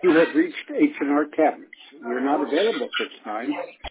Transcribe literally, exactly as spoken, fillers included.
You have reached H and R Cabinets. We are not available at this time.